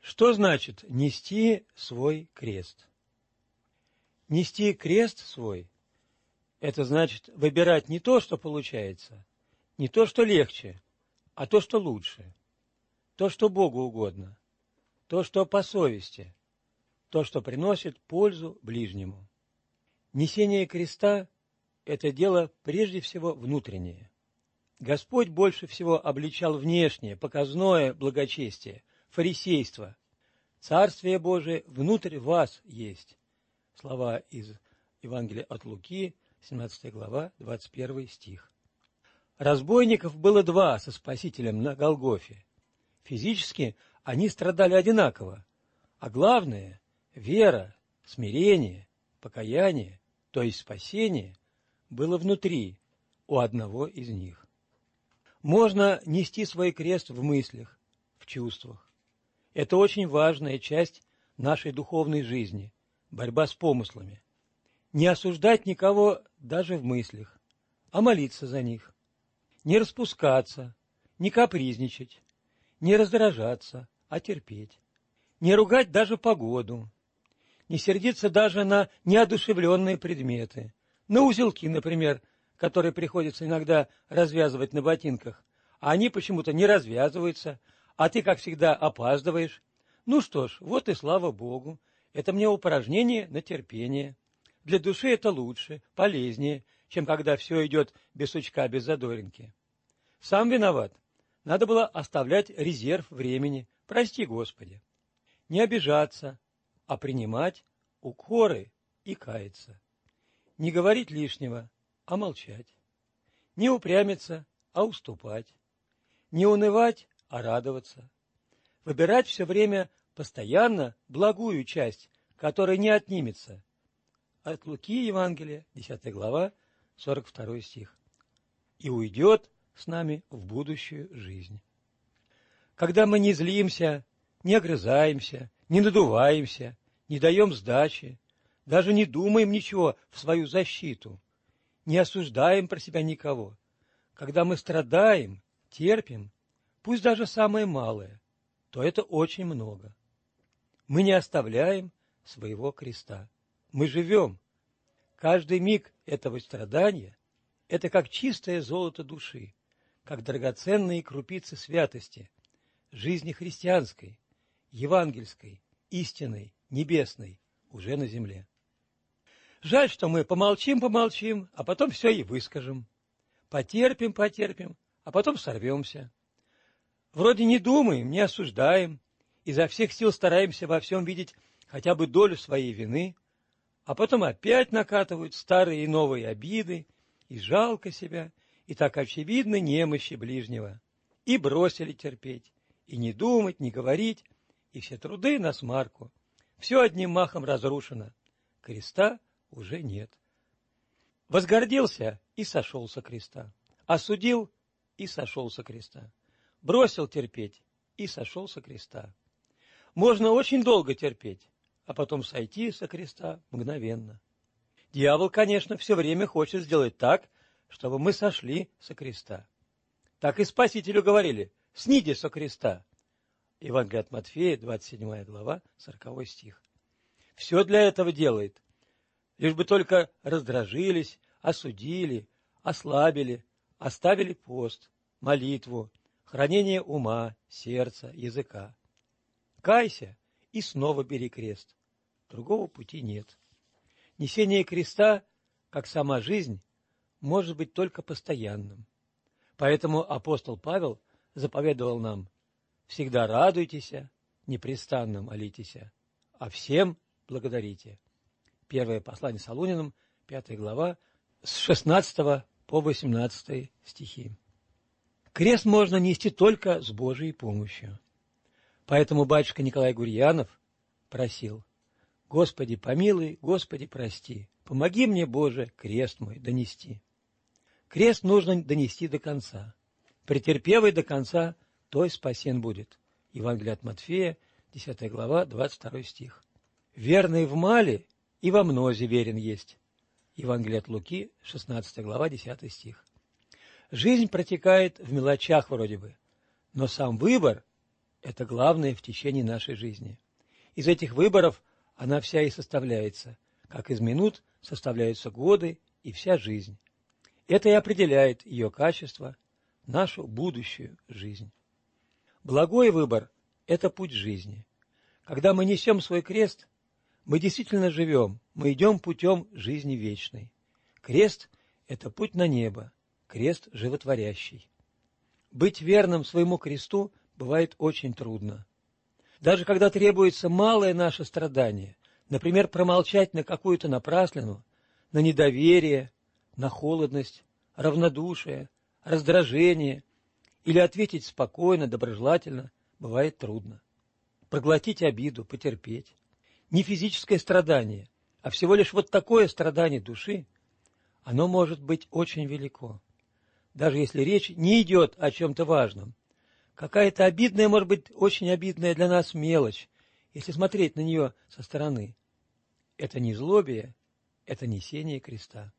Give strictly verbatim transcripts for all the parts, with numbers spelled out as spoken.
Что значит нести свой крест? Нести крест свой – это значит выбирать не то, что получается, не то, что легче, а то, что лучше, то, что Богу угодно, то, что по совести, то, что приносит пользу ближнему. Несение креста – это дело прежде всего внутреннее. Господь больше всего обличал внешнее, показное благочестие, фарисейство. Царствие Божие внутрь вас есть. Слова из Евангелия от Луки, семнадцатая глава, двадцать первый стих. Разбойников было два со Спасителем на Голгофе. Физически они страдали одинаково, а главное – вера, смирение, покаяние, то есть спасение, было внутри у одного из них. Можно нести свой крест в мыслях, в чувствах. Это очень важная часть нашей духовной жизни, борьба с помыслами. Не осуждать никого даже в мыслях, а молиться за них. Не распускаться, не капризничать, не раздражаться, а терпеть. Не ругать даже погоду. Не сердиться даже на неодушевленные предметы. На узелки, например, которые приходится иногда развязывать на ботинках, а они почему-то не развязываются, а ты, как всегда, опаздываешь. Ну что ж, вот и слава Богу. Это мне упражнение на терпение. Для души это лучше, полезнее, чем когда все идет без сучка, без задоринки. Сам виноват. Надо было оставлять резерв времени. Прости, Господи. Не обижаться, а принимать укоры и каяться. Не говорить лишнего, а молчать. Не упрямиться, а уступать. Не унывать, а радоваться. Выбирать все время постоянно благую часть, которая не отнимется. От Луки Евангелия, десятая глава, сорок второй стих. И уйдет с нами в будущую жизнь. Когда мы не злимся, не огрызаемся, не надуваемся, не даем сдачи, даже не думаем ничего в свою защиту, не осуждаем про себя никого, когда мы страдаем, терпим, пусть даже самое малое, то это очень много. Мы не оставляем своего креста. Мы живем. Каждый миг этого страдания – это как чистое золото души, как драгоценные крупицы святости, жизни христианской, евангельской, истинной, небесной, уже на земле. Жаль, что мы помолчим-помолчим, а потом все и выскажем. Потерпим-потерпим, а потом сорвемся. Вроде не думаем, не осуждаем, изо всех сил стараемся во всем видеть хотя бы долю своей вины, а потом опять накатывают старые и новые обиды, и жалко себя, и так очевидно немощи ближнего. И бросили терпеть, и не думать, не говорить, и все труды на смарку. Все одним махом разрушено. Креста уже нет. Возгордился и сошел со креста. Осудил и сошел со креста. Бросил терпеть и сошел со креста. Можно очень долго терпеть, а потом сойти со креста мгновенно. Дьявол, конечно, все время хочет сделать так, чтобы мы сошли со креста. Так и Спасителю говорили: «Снидь со креста». Евангелие от Матфея, двадцать седьмая глава, сороковой стих. Все для этого делает, лишь бы только раздражились, осудили, ослабили, оставили пост, молитву, хранение ума, сердца, языка. Кайся и снова бери крест. Другого пути нет. Несение креста, как сама жизнь, может быть только постоянным. Поэтому апостол Павел заповедовал нам: всегда радуйтесь, непрестанно молитесь, а всем благодарите. Первое послание Солунянам, пятая глава, с шестнадцатого по восемнадцатый стихи. Крест можно нести только с Божьей помощью. Поэтому батюшка Николай Гурьянов просил: «Господи, помилуй, Господи, прости, помоги мне, Боже, крест мой донести». Крест нужно донести до конца. Претерпевый до конца, той спасен будет. Евангелие от Матфея, десятая глава, двадцать второй стих. Верный в мале и во мнозе верен есть. Евангелие от Луки, шестнадцатая глава, десятый стих. Жизнь протекает в мелочах вроде бы, но сам выбор Это главное в течение нашей жизни. Из этих выборов она вся и составляется, как из минут составляются годы и вся жизнь. Это и определяет ее качество, нашу будущую жизнь. Благой выбор – это путь жизни. Когда мы несем свой крест, мы действительно живем, мы идем путем жизни вечной. Крест – это путь на небо, крест животворящий. Быть верным своему кресту бывает очень трудно. Даже когда требуется малое наше страдание, например, промолчать на какую-то напраслину, на недоверие, на холодность, равнодушие, раздражение, или ответить спокойно, доброжелательно, бывает трудно. Проглотить обиду, потерпеть. Не физическое страдание, а всего лишь вот такое страдание души, оно может быть очень велико. Даже если речь не идет о чем-то важном. Какая-то обидная, может быть, очень обидная для нас мелочь, если смотреть на нее со стороны. Это не злобие, это несение креста.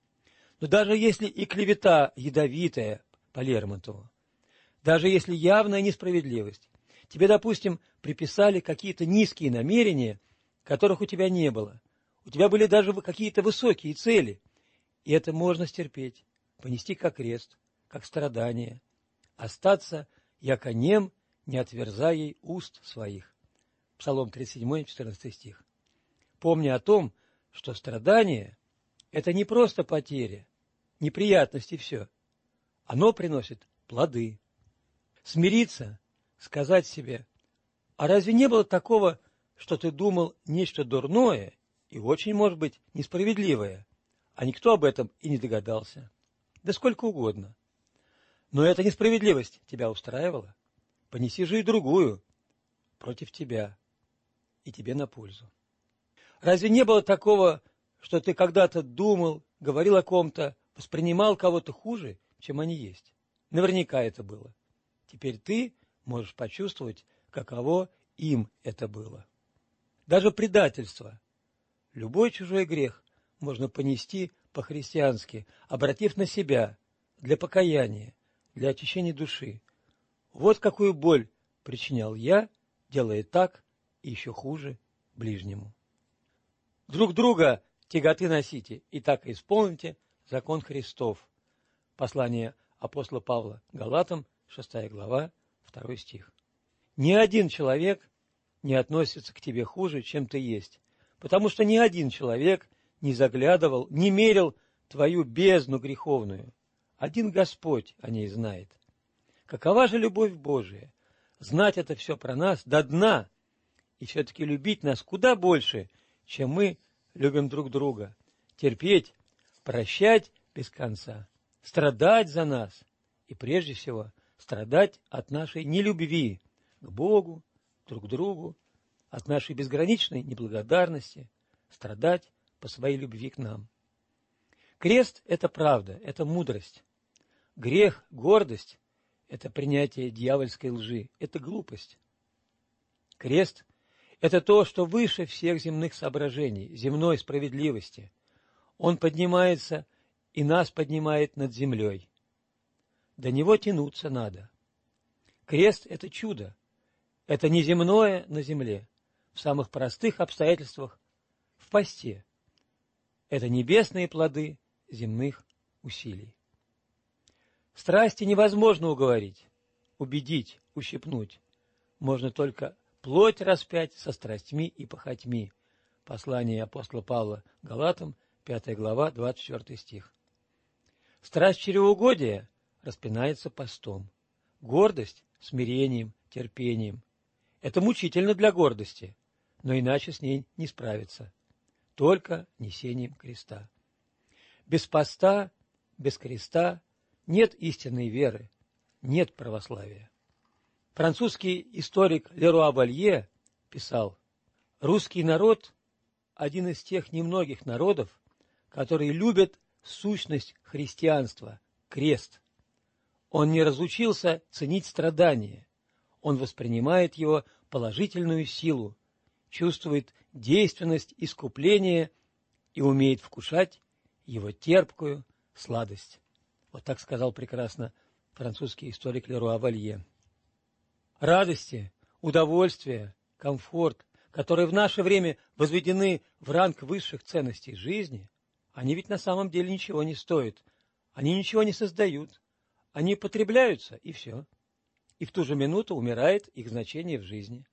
Но даже если и клевета ядовитая по Лермонтову, даже если явная несправедливость, тебе, допустим, приписали какие-то низкие намерения, которых у тебя не было, у тебя были даже какие-то высокие цели, и это можно стерпеть, понести как крест, как страдание, остаться яко нем, не отверзай ей уст своих. Псалом тридцать семь, четырнадцатый стих. Помни о том, что страдание – это не просто потеря, неприятности все. Оно приносит плоды. Смириться, сказать себе, а разве не было такого, что ты думал нечто дурное и очень, может быть, несправедливое, а никто об этом и не догадался? Да сколько угодно. Но эта несправедливость тебя устраивала? Понеси же и другую против тебя и тебе на пользу. Разве не было такого, что ты когда-то думал, говорил о ком-то, воспринимал кого-то хуже, чем они есть? Наверняка это было. Теперь ты можешь почувствовать, каково им это было. Даже предательство, любой чужой грех можно понести по-христиански, обратив на себя, для покаяния, для очищения души. Вот какую боль причинял я, делая так и еще хуже ближнему. Друг друга тяготы носите, и так исполните закон Христов. Послание апостола Павла Галатам, шестая глава, второй стих. Ни один человек не относится к тебе хуже, чем ты есть, потому что ни один человек не заглядывал, не мерил твою бездну греховную. Один Господь о ней знает. Какова же любовь Божия? Знать это все про нас до дна, и все-таки любить нас куда больше, чем мы любим друг друга, терпеть, прощать без конца, страдать за нас и, прежде всего, страдать от нашей нелюбви к Богу, друг к другу, от нашей безграничной неблагодарности, страдать по своей любви к нам. Крест – это правда, это мудрость. Грех, гордость – это принятие дьявольской лжи, это глупость. Крест – это то, что выше всех земных соображений, земной справедливости. Он поднимается и нас поднимает над землей. До него тянуться надо. Крест – это чудо. Это не земное на земле, в самых простых обстоятельствах, в посте. Это небесные плоды земных усилий. Страсти невозможно уговорить, убедить, ущипнуть. Можно только плоть распять со страстьми и похотьми. Послание апостола Павла Галатам, пятая глава, двадцать четвёртый стих. Страсть чревоугодия распинается постом. Гордость – смирением, терпением. Это мучительно для гордости, но иначе с ней не справиться. Только несением креста. Без поста, без креста нет истинной веры, нет православия. Французский историк Леруа Валье писал: «Русский народ – один из тех немногих народов, которые любят сущность христианства – крест. Он не разучился ценить страдания, он воспринимает его положительную силу, чувствует действенность искупления и умеет вкушать его терпкую сладость». Вот так сказал прекрасно французский историк Леруа Валье. Радости, удовольствие, комфорт, которые в наше время возведены в ранг высших ценностей жизни, они ведь на самом деле ничего не стоят, они ничего не создают, они потребляются, и все. И в ту же минуту умирает их значение в жизни.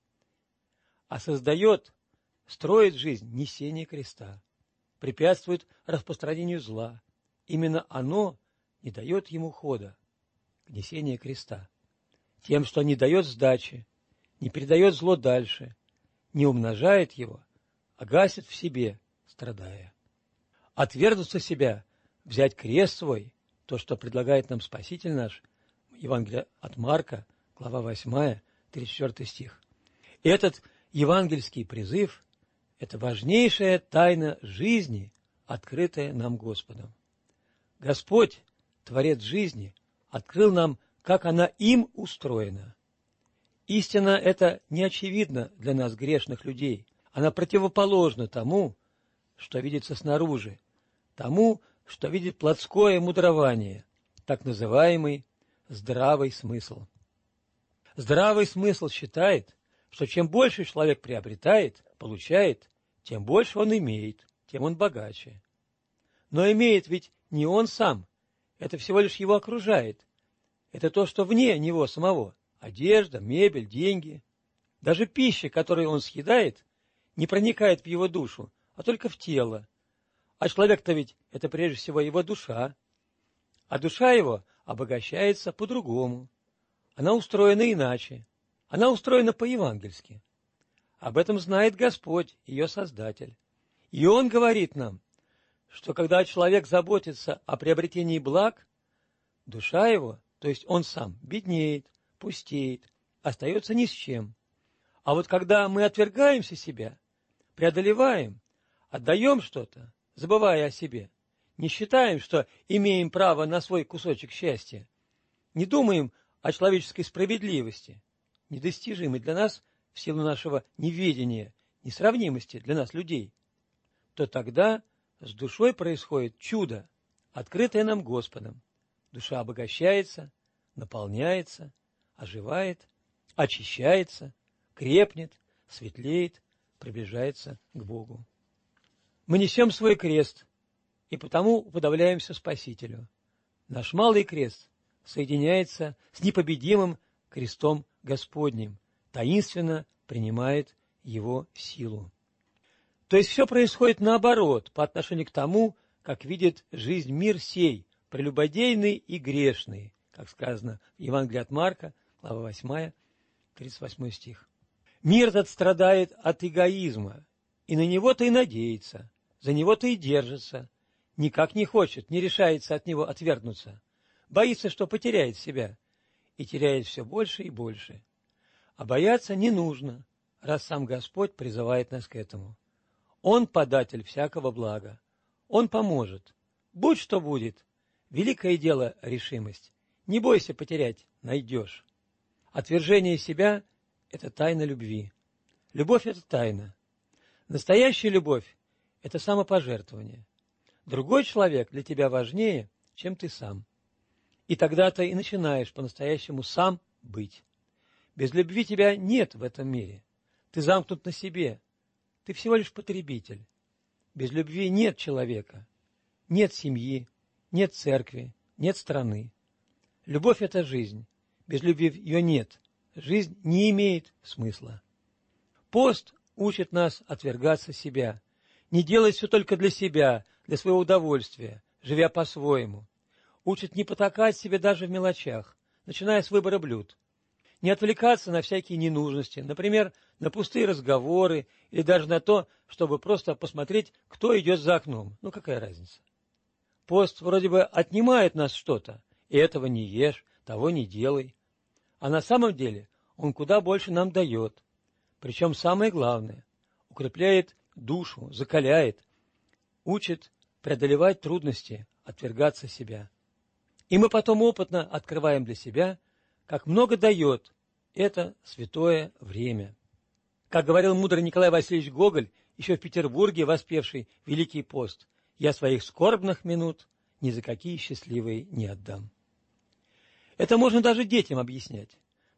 А создает, строит жизнь несение креста, препятствует распространению зла. Именно оно не дает ему хода к несению креста. Тем, что не дает сдачи, не передает зло дальше, не умножает его, а гасит в себе, страдая. Отвергнуться себя, взять крест свой, то, что предлагает нам Спаситель наш, Евангелие от Марка, глава восьмая, тридцать четвёртый стих. И этот евангельский призыв – это важнейшая тайна жизни, открытая нам Господом. Господь, Творец жизни, открыл нам, как она им устроена. Истина эта не очевидна для нас, грешных людей. Она противоположна тому, что видится снаружи, тому, что видит плотское мудрование, так называемый здравый смысл. Здравый смысл считает, что чем больше человек приобретает, получает, тем больше он имеет, тем он богаче. Но имеет ведь не он сам, это всего лишь его окружает. Это то, что вне него самого. Одежда, мебель, деньги. Даже пища, которую он съедает, не проникает в его душу, а только в тело. А человек-то ведь это прежде всего его душа. А душа его обогащается по-другому. Она устроена иначе. Она устроена по-евангельски. Об этом знает Господь, ее Создатель. И Он говорит нам, что когда человек заботится о приобретении благ, душа его, то есть он сам, беднеет, пустеет, остается ни с чем. А вот когда мы отвергаемся себя, преодолеваем, отдаем что-то, забывая о себе, не считаем, что имеем право на свой кусочек счастья, не думаем о человеческой справедливости, недостижимой для нас в силу нашего неведения, несравнимости для нас людей, то тогда с душой происходит чудо, открытое нам Господом. Душа обогащается, наполняется, оживает, очищается, крепнет, светлеет, приближается к Богу. Мы несем свой крест, и потому уподобляемся Спасителю. Наш малый крест соединяется с непобедимым крестом Господним, таинственно принимает его силу. То есть все происходит наоборот, по отношению к тому, как видит жизнь мир сей, прелюбодейный и грешный, как сказано в Евангелии от Марка, глава восьмая, тридцать восьмой стих. Мир этот страдает от эгоизма, и на него-то и надеется, за него-то и держится, никак не хочет, не решается от него отвергнуться, боится, что потеряет себя, и теряет все больше и больше. А бояться не нужно, раз сам Господь призывает нас к этому. Он податель всякого блага, Он поможет. Будь что будет, великое дело решимость. Не бойся потерять, найдешь. Отвержение себя – это тайна любви. Любовь – это тайна. Настоящая любовь – это самопожертвование. Другой человек для тебя важнее, чем ты сам. И тогда ты и начинаешь по-настоящему сам быть. Без любви тебя нет в этом мире. Ты замкнут на себе. Ты всего лишь потребитель. Без любви нет человека, нет семьи, нет церкви, нет страны. Любовь – это жизнь. Без любви ее нет. Жизнь не имеет смысла. Пост учит нас отвергаться себя, не делать все только для себя, для своего удовольствия, живя по-своему. Учит не потакать себе даже в мелочах, начиная с выбора блюд. Не отвлекаться на всякие ненужности, например, на пустые разговоры или даже на то, чтобы просто посмотреть, кто идет за окном. Ну, какая разница? Пост вроде бы отнимает нас что-то, и этого не ешь, того не делай. А на самом деле он куда больше нам дает. Причем самое главное, укрепляет душу, закаляет, учит преодолевать трудности, отвергаться себя. И мы потом опытно открываем для себя, как много дает это святое время. Как говорил мудрый Николай Васильевич Гоголь, еще в Петербурге воспевший Великий пост, «Я своих скорбных минут ни за какие счастливые не отдам». Это можно даже детям объяснять.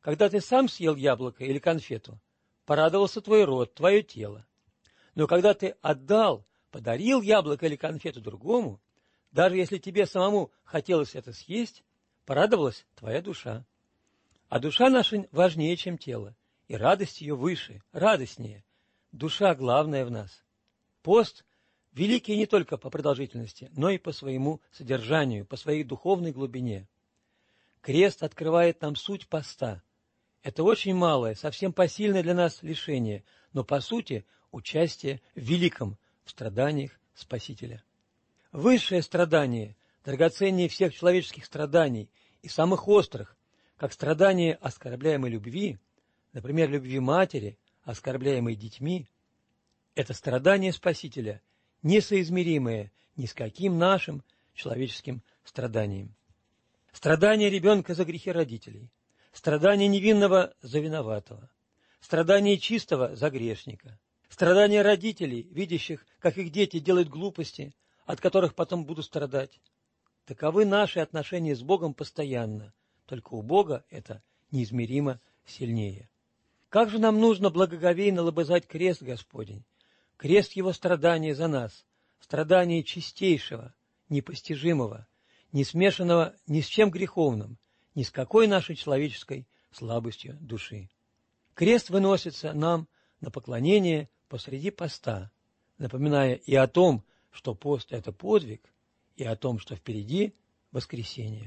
Когда ты сам съел яблоко или конфету, порадовался твой рот, твое тело. Но когда ты отдал, подарил яблоко или конфету другому, даже если тебе самому хотелось это съесть, порадовалась твоя душа. А душа наша важнее, чем тело, и радость ее выше, радостнее. Душа главная в нас. Пост великий не только по продолжительности, но и по своему содержанию, по своей духовной глубине. Крест открывает нам суть поста. Это очень малое, совсем посильное для нас лишение, но по сути участие в великом, в страданиях Спасителя. Высшее страдание, драгоценнее всех человеческих страданий и самых острых, как страдание оскорбляемой любви, например, любви матери, оскорбляемой детьми, это страдание Спасителя, несоизмеримое ни с каким нашим человеческим страданием. Страдание ребенка за грехи родителей, страдание невинного за виноватого, страдание чистого за грешника, страдание родителей, видящих, как их дети делают глупости, от которых потом будут страдать. Таковы наши отношения с Богом постоянно, только у Бога это неизмеримо сильнее. Как же нам нужно благоговейно лобызать крест Господень, крест Его страдания за нас, страдания чистейшего, непостижимого, не смешанного ни с чем греховным, ни с какой нашей человеческой слабостью души. Крест выносится нам на поклонение посреди поста, напоминая и о том, что пост – это подвиг, и о том, что впереди воскресение.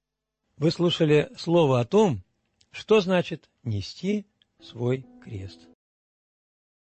Вы слушали слово о том, что значит нести свой крест.